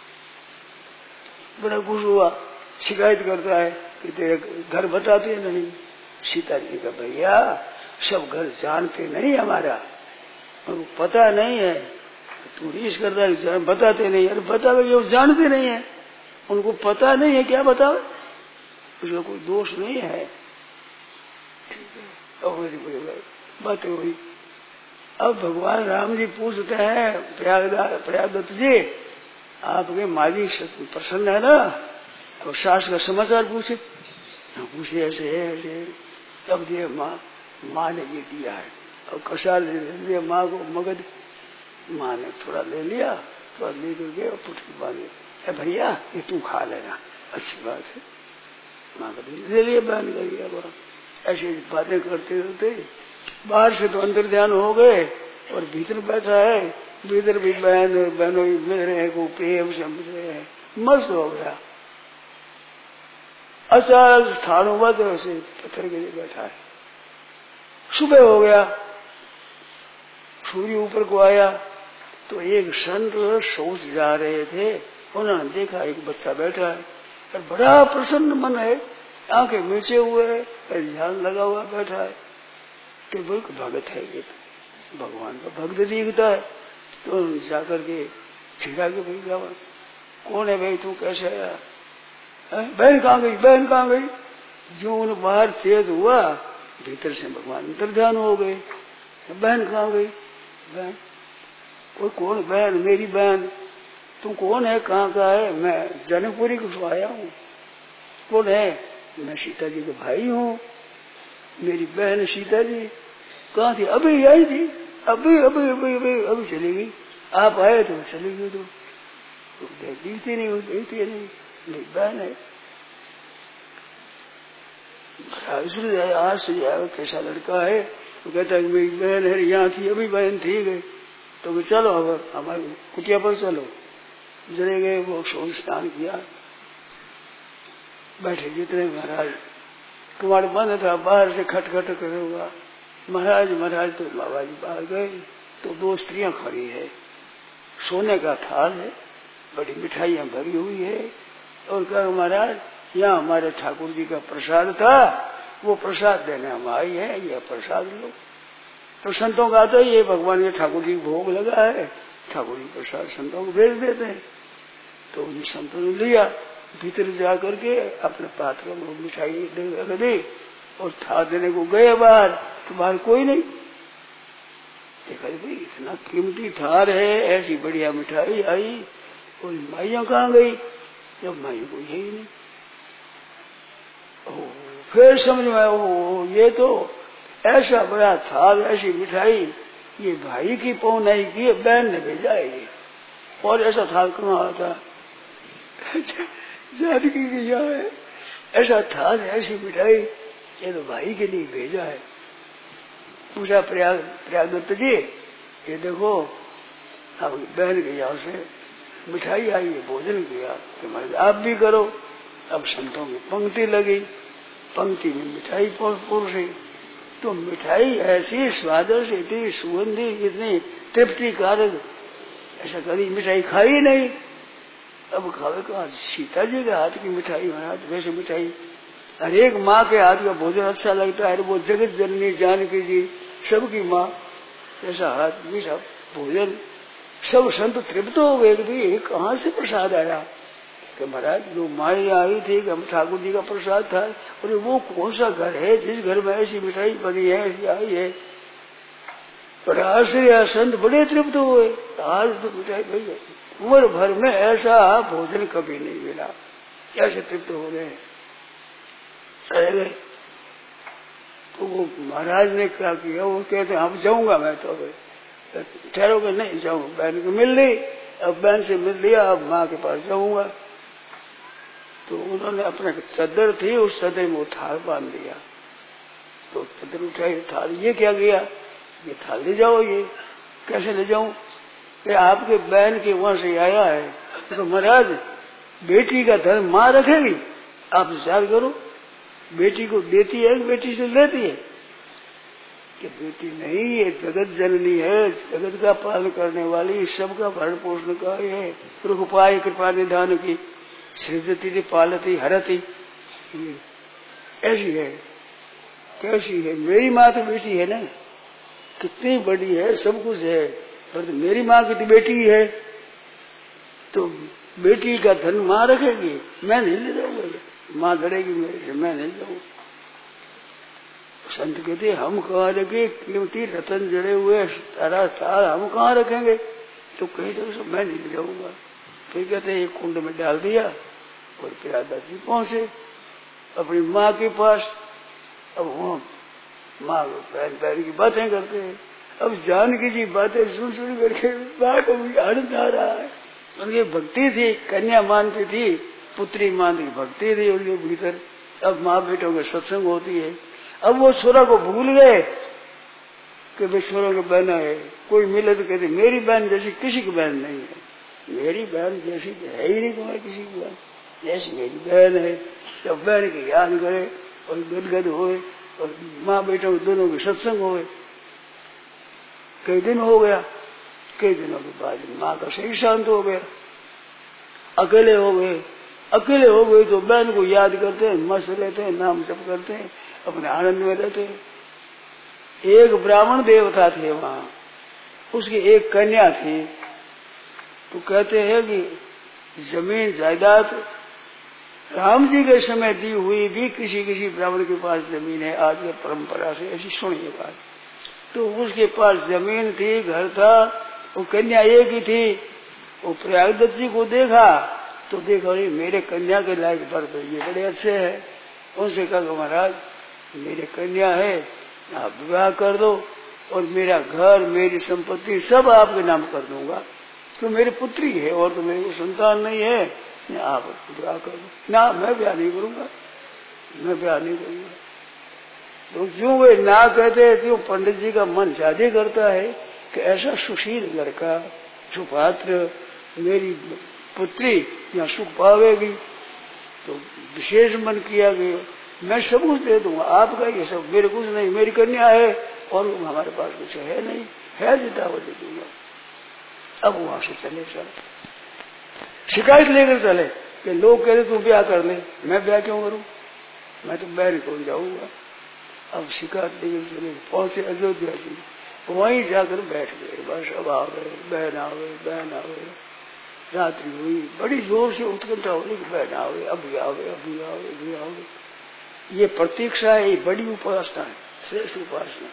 बड़ा खुश हुआ, शिकायत करता है कि तेरे घर बताते नहीं। सीता जी का भैया सब घर जानते नहीं, हमारा उनको पता नहीं है, तू रीस करता है बताते नहीं। अरे बतावे वो जानते नहीं है, उनको पता नहीं है, क्या बतावे, उसका कोई दोष नहीं है। ठीक है, और बातें हुई। अब भगवान राम जी पूछते हैं प्रयागदत्त जी, आपके माली प्रसन्न है ना, अब सास का समाचार पूछे, पूछे ऐसे है ऐसे। तब दिए माँ माँ ने ये दिया है, और कसार ले लिया माँ को मगध, माँ ने थोड़ा ले लिया, थोड़ा ले करके और पुटकी बांधे, भैया ये तू खा लेना, अच्छी बात है। माँ का ले लिया, बहन कर लिया। ऐसी बातें करते होते बाहर से तो अंदर ध्यान हो गए और भीतर बैठा है, भीतर भी बहन बहनों मिल रहे हैं, को प्रेम से मिल रहे हैं, मस्त हो गया। अचानक स्थान हुआ तो ऐसे पत्थर के लिए बैठा है। सुबह हो गया, सूर्य ऊपर को आया तो एक संत सोच जा रहे थे, उन्होंने देखा एक बच्चा बैठा है और बड़ा प्रसन्न मन है, आंखें मीचे हुए है, ध्यान लगा हुआ बैठा है। तो बिल्कुल भगत है, ये भगवान का भक्त दिखता है। तो जाकर के छिड़ा के भैया कौन है भाई, तू कैसे आया, बहन कहाँ गई, बहन कहाँ गई। जो उन बाहर छेद हुआ, भीतर से भगवान अंतर ध्यान हो गए, बहन कहाँ गई, बहन कोई कौन, बहन मेरी बहन, तू कौन है, कहाँ का है, मैं जनकपुरी को आया हूँ। कौन है, मैं सीता जी का भाई हूँ, मेरी बहन सीता जी कहाँ थी, अभी आई थी, अभी अभी अभी अभी अभी चली गई, आप आए तो चली गई, तो दिखती नहीं, देखती नहीं, मेरी बहन है। इसलिए आज से आया कैसा लड़का है, तो कहता है मेरी बहन है, यहाँ थी अभी बहन थी गई, तो चलो अब हमारी कुटिया पर चलो। चले गए, वो सोन स्नान किया, बैठे जितने महाराज कुमार बंद था, बाहर से खटखट करे हुआ, महाराज महाराज तो बाबा जी बाहर गए तो दो स्त्रियां खड़ी है, सोने का थाल है, बड़ी मिठाइयां भरी हुई है, और कहा महाराज यहाँ हमारे ठाकुर जी का प्रसाद था, वो प्रसाद देने हम आई है, यह प्रसाद लो। तो संतों का आता है ये भगवान के ठाकुर जी भोग लगा है, ठाकुर जी प्रसाद संतों को भेज देते हैं। तो उन संतों ने लिया, भीतर जा करके अपने पात्र में मिठाई रख दी और थाल देने को गए बाहर, तो बाहर कोई नहीं। देखा भाई इतना कीमती थाल है, ऐसी बढ़िया मिठाई आई और माइया कहाँ गई? जब माइयों को यही नहीं। ओ, फिर समझ में आया ओ ये तो ऐसा बड़ा थाल, ऐसी मिठाई ये भाई की पौनाई की बहन ने भेजा है, और ऐसा थाल कहाँ आता? जानकी की यहाँ है, ऐसा थाल ऐसी मिठाई ये तो भाई के लिए भेजा है। पूछा प्रयाग प्रयाग दत्त जी ये देखो अब बहन के यहाँ से मिठाई आई है, भोजन किया, तो आप भी करो। अब संतों की पंक्ति लगी, पंक्ति में मिठाई परोसी, तो मिठाई ऐसी स्वादिष्ट, इतनी सुगंधी, इतनी तृप्तिकारक, ऐसा कभी मिठाई खाई नहीं। अब खावे कहा सीता जी के हाथ की मिठाई महाराज, वैसे मिठाई हर एक माँ के हाथ का भोजन अच्छा लगता है। वो जगत जननी जानकी जी सबकी माँ, ऐसा हाथ मीठा भोजन, सब संत तृप्त हो गए कि ये कहाँ से प्रसाद आया? कि महाराज जो माई आई थी कि हम ठाकुर जी का प्रसाद था, और वो कौन सा घर है जिस घर में ऐसी मिठाई बनी है, ऐसी आई है? पर आश्रय संत बड़े तृप्त हुए, आज तो मिठाई भाई उम्र भर में ऐसा भोजन कभी नहीं मिला, कैसे तृप्त हो गए। तो वो महाराज ने क्या किया, वो कहते अब जाऊंगा मैं, तो ठहरोगे? नहीं जाऊंगा, बहन को मिल ली, अब बहन से मिल लिया, अब माँ के पास जाऊंगा। तो उन्होंने अपने चद्दर थी, उस चद्दर में वो थाल बांध दिया। तो चद्दर उठाई, थाल ये क्या किया, ये थाल ले जाओ। ये कैसे ले जाऊं? कि आपके बहन के वहां से आया है। तो महाराज बेटी का धर्म माँ रखेगी, आप विचार करो, बेटी को देती है, बेटी से लेती है? कि बेटी नहीं, ये जगत जननी है, जगत का पालन करने वाली, सबका भरण पोषण का है, रुखपाय कृपा निधान की, सृजती पालती हरती, ऐसी है। कैसी है? मेरी माँ तो बेटी है ना, कितनी बड़ी है, सब कुछ है, पर तो मेरी माँ की तो बेटी है। तो बेटी का धन माँ रखेगी, मैं नहीं ले जाऊंगा, माँ लड़ेगी मेरे से, मैं नहीं जाऊंगा। संत कहते हम कहाँ रखे, कीमती रतन जड़े हुए तारा तार हम कहाँ रखेंगे? तो कहीं तो मैं नहीं ले जाऊंगा। फिर कहते एक कुंड में डाल दिया और फिर दादाजी पहुंचे अपनी माँ के पास। अब वहाँ माँ पैर पैर की बातें करते हैं। अब जानकी जी बातें सुन सुन करके माँ को भी आनंद आ रहा है। उनकी भक्ति थी, कन्या मानती थी, पुत्री मान की भक्ति थी उनके भीतर। अब माँ बेटों के सत्संग होती है। अब वो छोरा को भूल गए कि भाई छोरों की बहन है, कोई मिले तो कहते मेरी बहन जैसी किसी की बहन नहीं है, मेरी बहन जैसी है ही नहीं तुम्हारी किसी की बहन, जैसी मेरी बहन है। जब बहन की याद करे और गदगद होए और माँ बेटों दोनों के सत्संग होए। कई दिन हो गया, कई दिनों के बाद माँ का सही शांत हो गया, अकेले हो गए। अकेले हो गए तो बहन को याद करते हैं, मस्त रहते हैं, नाम जप करते हैं, अपने आनंद में रहते हैं। एक ब्राह्मण देवता थे वहां, उसकी एक कन्या थी। तो कहते हैं कि जमीन जायदाद राम जी के समय दी हुई भी किसी किसी ब्राह्मण के पास जमीन है, आज की परंपरा से ऐसी सुनिए बात। तो उसके पास जमीन थी, घर था, वो कन्या एक ही थी। वो प्रयागदत्त जी को देखा तो देखा मेरे कन्या के लायक पर तो ये बड़े अच्छे हैं। उनसे कहा महाराज मेरे कन्या है, आप विवाह कर दो और मेरा घर मेरी संपत्ति सब आपके नाम कर दूंगा, तो मेरी पुत्री है और तो मेरी संतान नहीं है, आप विवाह कर दो। ना मैं ब्याह नहीं करूंगा, मैं ब्याह नहीं करूंगा। तो जो वे ना कहते थे, पंडित जी का मन ज्यादा करता है कि ऐसा सुशील लड़का सुपात्र मेरी पुत्री यहाँ सुख पावेगी। तो विशेष मन किया गया, मैं सब कुछ दे दूंगा आपका, ये सब मेरे कुछ नहीं, मेरी कन्या है और हमारे पास कुछ है नहीं, है जितना वो दे दूंगा। अब वहां से चले सर शिकायत लेकर चले कि लोग कहते तू ब्याह कर ले, मैं ब्याह क्यों करूं, मैं तो बैर कौन जाऊंगा। अब शिकायत लेकर चले, पहुंचे अयोध्या जी। वहीं जाकर बैठ गए। बस अब आ गए, बहन आ गए, बहन आ गए। रात्रि हुई, बड़ी जोर से उत्कंठा होने की बहन आ गए, अभी आ गए, अभी आ गए, अभी आ गए। ये प्रतीक्षा है, ये बड़ी उपासना है, श्रेष्ठ उपासना।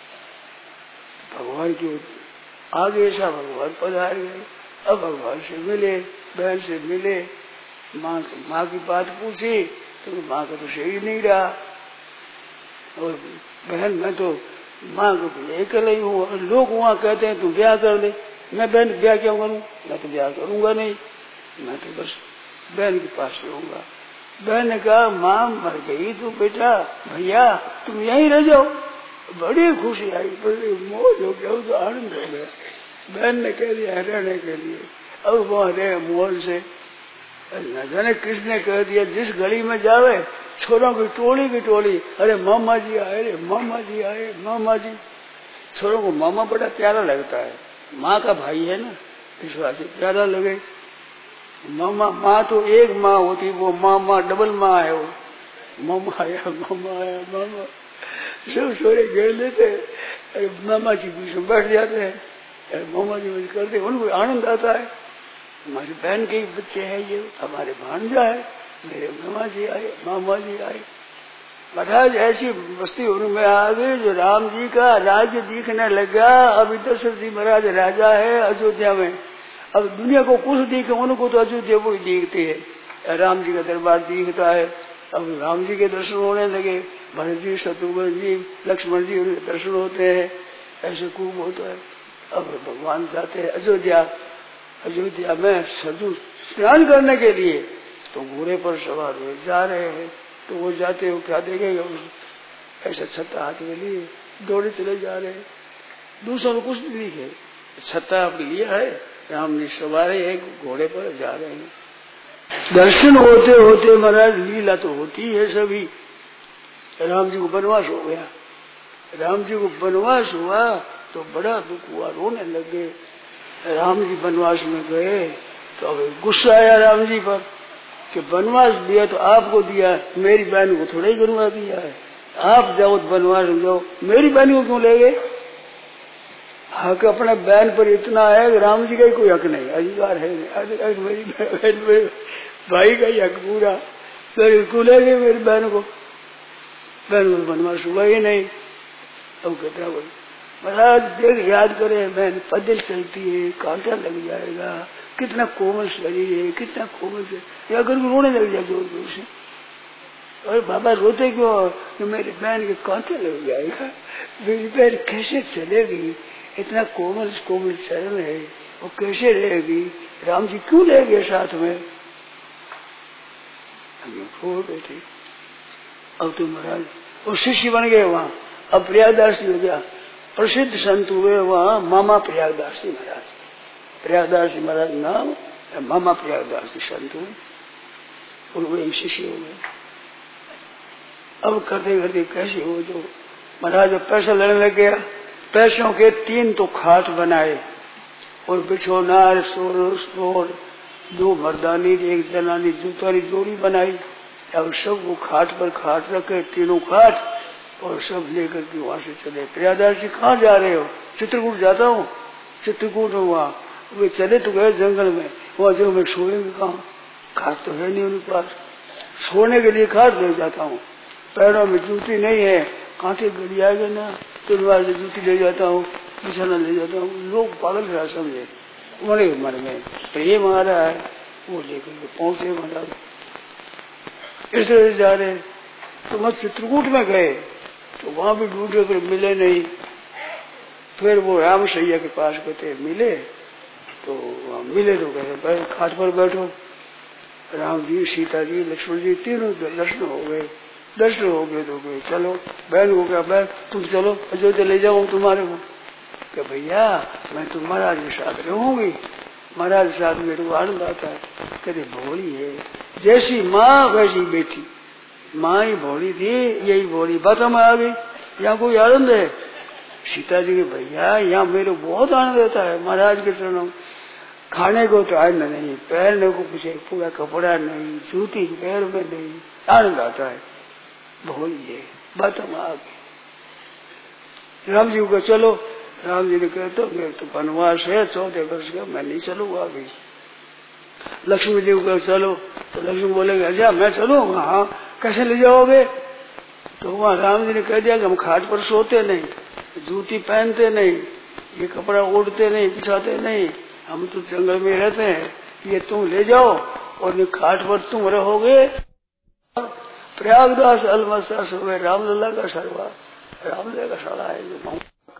भगवान की आगे ऐसा भगवान पधार गए। अब भगवान से मिले, बहन से मिले, माँ माँ की बात पूछी तो माँ का तो सही नहीं रहा। और बहन मैं तो माँ को लेकर ही हूँ, लोग वहाँ कहते हैं तू ब्याह कर दे। मैं बहन ब्याह क्यों करूँ, मैं तो ब्याह करूंगा नहीं, मैं तो बस बहन के पास रहूंगा। बहन ने कहा माँ मर गई तो बेटा भैया तुम यहीं रह जाओ। बड़ी खुशी आई, बड़ी मौज हो गया, तो आनंद हो गया। बहन ने कह दिया रहने के लिए, अब वहाँ रहे मौज से। न जाने किसने कह दिया जिस गली में जावे छोरों की टोली की टोली, अरे मामा जी आए, अरे मामा जी आए, मामा जी। छोरों को मामा बड़ा प्यारा लगता है, माँ का भाई है ना, इस बात से प्यारा लगे। मामा माँ तो एक माँ होती, वो मामा डबल माँ है। वो मामा आया, मामा आया, मामा सब सोरे घेर लेते, अरे मामा जी बीच में बैठ जाते हैं, अरे मामा जी मुझे करते, उनको आनंद आता है। हमारी बहन के बच्चे हैं, ये हमारे भांजा है, मेरे मामा जी आए, मामा जी आए। महाराज ऐसी बस्ती उनमें आ गई जो राम जी का राज्य दिखने लगा। अभी दशरथ जी महाराज राजा है अयोध्या में। अब दुनिया को कुछ दिखे, उनको तो अयोध्या वो ही दिखती है। राम जी का दरबार दिखता है। अब राम जी के दर्शन होने लगे, भरत जी, शत्रुघ्न जी, लक्ष्मण जी, उनके दर्शन होते हैं, ऐसे खूब होता है। अब भगवान जाते हैं अयोध्या। अयोध्या में सरजू स्नान करने के लिए तो घोड़े पर सवार हुए जा रहे हैं। तो वो जाते हो क्या देखेगा, ऐसा छत्ता हाथ में लिए दौड़े चले जा रहे हैं। दूसरों को कुछ नहीं दिखे, छत्ता आपने लिया है, राम ने सवार एक घोड़े पर जा रहे हैं। दर्शन होते होते महाराज लीला तो होती है सभी। राम जी को वनवास हो गया, राम जी को वनवास हुआ तो बड़ा दुख हुआ, रोने लगे। राम जी वनवास में गए तो अब गुस्सा आया राम जी पर कि वनवास दिया तो आपको दिया, मेरी बहन को थोड़ा ही गनवा दिया है। आप जाओ वनवास में जाओ, मेरी बहन को क्यों ले गए। हक अपने बहन पर इतना है, राम जी का ही कोई हक नहीं, अधिकार है नहीं। मेरी बहन मेरे भाई का ही हक पूरा, फिर क्यों ले गए मेरी बहन को। बहन को वनवास हुआ ही नहीं। अब कहता बोल महाराज देख याद करें, बहन पैदल चलती है, कांटा लग जाएगा, कितना कोमल शरीर है, कितना कोमल से, या अगर रोने लग जाए जोर जोर से। और बाबा रोते क्यों, कि मेरी बहन के कांटे लग जाएगा, मेरी बहन कैसे चलेगी, इतना कोमल कोमल चरण है, वो कैसे रहेगी, राम जी क्यों ले गए साथ में। हम बैठे। अब तो महाराज वो शिष्य बन गए वहाँ। अब प्रयागदास हो गया, प्रसिद्ध संत हुए वहाँ मामा प्रयागदास जी महाराज। प्रयागदास जी महाराज नाम, मामा प्रयागदास जी संत हुए, उनके शिष्य हो गए। अब करते करते कैसे हो, जो महाराज पैसा लड़ने लग गया, पैसों के तीन तो खाट बनाए और बिछोनार सोर सोर दो मर्दानी एक जनानी जूतारी जोड़ी बनाई। अब सब वो खाट पर खाट रखे, तीनों खाट, और सब लेकर के वहां से चले। प्रयागदास जी कहाँ जा रहे हो, चित्रकूट जाता हूँ। चित्रकूट वहाँ वे चले तो गए जंगल में, वहाँ जो मैं सोएंगे कहाँ, खाट तो है नहीं उनके पास, सोने के लिए खाट ले जाता हूँ। पैरों में जूती नहीं है, कांटे गड़ी आएगा ना, तो वहां से जूती ले जाता हूँ, बिछाना ले जाता हूँ। लोग पागल रहा समझे, उन्हें मन में प्रेम आ रहा है, वो लेकर के पहुंचे महाराज। इस तरह जा रहे तो मैं चित्रकूट में गए तो वहां भी ढूंढे पर मिले नहीं। फिर वो राम सैया के पास कहते मिले, तो वहां मिले तो कहते खाट पर बैठो। राम जी, सीता जी, लक्ष्मण जी, तीनों दर्शन हो गए। दर्शन हो गए तो गए, चलो बहन हो गया, बहन तुम चलो अयोध्या ले जाओ तुम्हारे को। कि भैया मैं तो महाराज के साथ रहूंगी, महाराज के साथ मेरे को आनंद आता है। कहते भोली है, जैसी माँ वैसी बेटी, माँ ही भोली थी, यही भोली बात में आ गई। यहाँ कोई आनंद है। सीता जी के भैया यहाँ मेरे बहुत आनंद आता है, महाराज के चरणों। खाने को तो आनंद नहीं, पहनने को कुछ पूरा कपड़ा नहीं, जूती पैर में नहीं, आनंद आता है। भोली है बात में आ गई। राम जी को चलो राम जी ने कहा तो मेरे तो वनवास है चौदह वर्ष का, मैं नहीं चलूंगा अभी। लक्ष्मी जी को चलो, तो लक्ष्मी बोलेंगे अच्छा मैं चलूंगा, हाँ कैसे ले जाओगे? तो वहाँ राम जी ने कह दिया कि हम खाट पर सोते नहीं, जूती पहनते नहीं, ये कपड़ा ओढ़ते नहीं, बिछाते नहीं, हम तो जंगल में रहते हैं, ये तुम ले जाओ और ये खाट पर तुम रहोगे। प्रयागराज अलमस्ता सुबह रामलला का सरवा, रामलला का सड़ा है।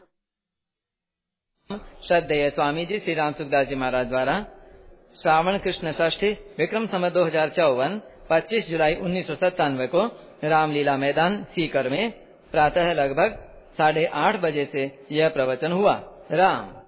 श्रद्धेय स्वामी जी श्री राम सुखदास जी महाराज द्वारा श्रावण कृष्ण षष्ठी विक्रम संवत दो हजार चौवन पच्चीस जुलाई उन्नीस सौ सत्तानवे को रामलीला मैदान सीकर में प्रातः लगभग साढ़े आठ बजे से यह प्रवचन हुआ। राम